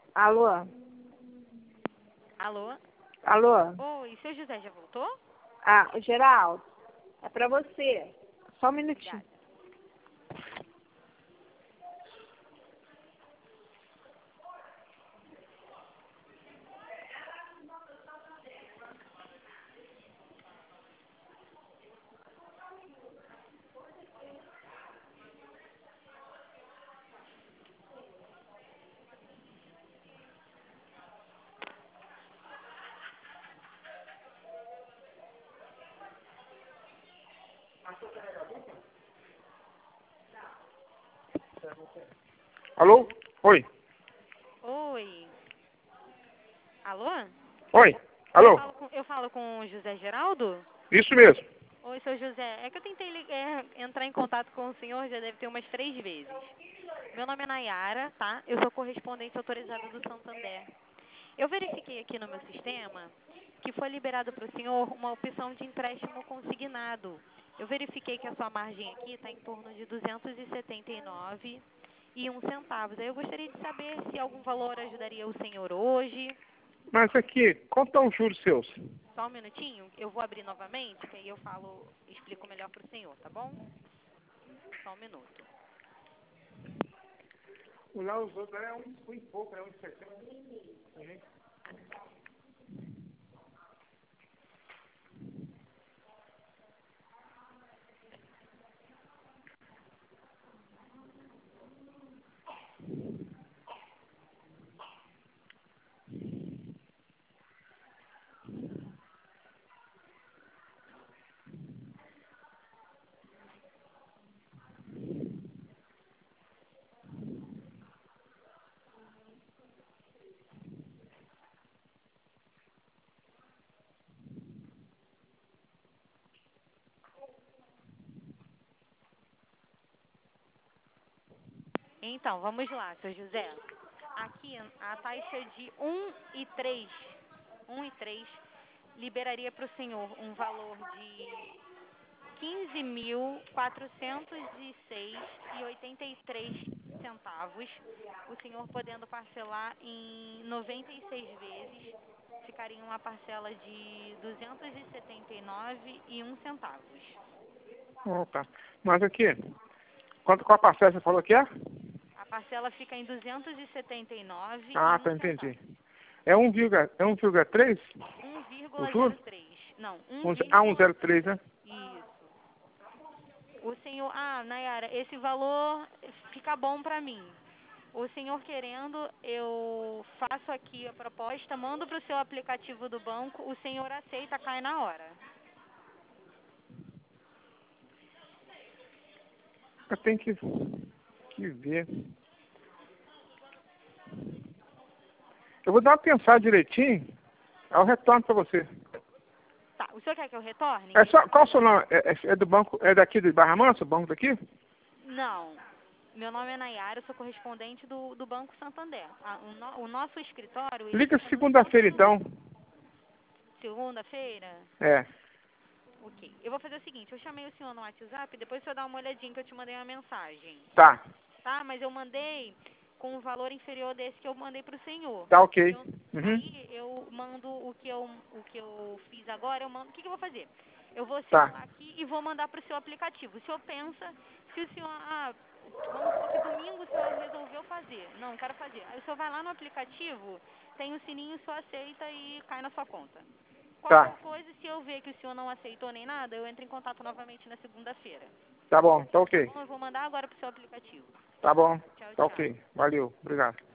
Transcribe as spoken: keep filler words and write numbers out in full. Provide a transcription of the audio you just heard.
Alô? Alô? Alô? Oi, seu José já voltou? Ah, Geraldo, é pra você. Só um minutinho. Obrigada. Alô? Oi. Oi. Alô? Oi. Eu Alô? falo com, eu falo com o José Geraldo? Isso mesmo. Oi, seu José. É que eu tentei li- é, entrar em contato com o senhor, já deve ter umas três vezes. Meu nome é Nayara, tá? Eu sou correspondente autorizada do Santander. Eu verifiquei aqui no meu sistema que foi liberado para o senhor uma opção de empréstimo consignado. Eu verifiquei que a sua margem aqui está em torno de duzentos e setenta e nove e um centavos. Aí eu gostaria de saber se algum valor ajudaria o senhor hoje. Mas aqui, quanto é os juros seus? Só um minutinho, eu vou abrir novamente, que aí eu falo, explico melhor para o senhor, tá bom? Só um minuto. Lá os outros é um, um e pouco, é um e setenta. Então, vamos lá, seu José. Aqui a taxa de um e três, um e três liberaria para o senhor um valor de quinze mil quatrocentos e seis e oitenta e três centavos. O senhor podendo parcelar em noventa e seis vezes, ficaria uma parcela de duzentos e setenta e nove e um centavos. Oh, tá. Mas aqui, quanto qual a parcela você falou que é? A parcela fica em duzentos e setenta e nove e Ah, um tá, centavo. entendi. É um vírgula três o juro? um vírgula zero três. Não, Um- Ah, um vírgula. um zero três, né? Isso. O senhor, ah, Nayara, esse valor fica bom para mim. O senhor querendo, eu faço aqui a proposta, mando para o seu aplicativo do banco, o senhor aceita, cai na hora. Eu tenho que, que ver. Eu vou dar uma pensada direitinho, aí eu retorno pra você. Tá, o senhor quer que eu retorne? É só, qual o seu nome? É, é- é do banco, é daqui de Barra Mansa, o banco daqui? Não. Meu nome é Nayara, eu sou correspondente do, do Banco Santander. A- o, no- o nosso escritório, ele Liga fica no segunda-feira centro do então. segunda-feira. É, Ok. Eu vou fazer o seguinte, eu chamei o senhor no WhatsApp, depois o senhor dá uma olhadinha que eu te mandei uma mensagem. tá, Tá? Mas eu mandei com um valor inferior desse que eu mandei pro senhor. tá ok. Eu- Uhum. aí eu mando o que eu, o que eu fiz agora, eu mando. O que, que eu vou fazer? Eu vou Tá, simular aqui e vou mandar pro seu aplicativo. O senhor pensa, se o senhor. Ah, vamos supor que domingo o senhor resolveu fazer. Não, quero fazer. Aí o senhor vai lá no aplicativo, tem o sininho, o senhor aceita e cai na sua conta. tá, Qualquer coisa, se eu ver que o senhor não aceitou nem nada, eu entro em contato novamente na segunda-feira. tá bom, tá Tá ok. bom? Eu vou mandar agora pro seu aplicativo. Tá bom, Tchau, tá tchau. ok. Valeu, obrigado.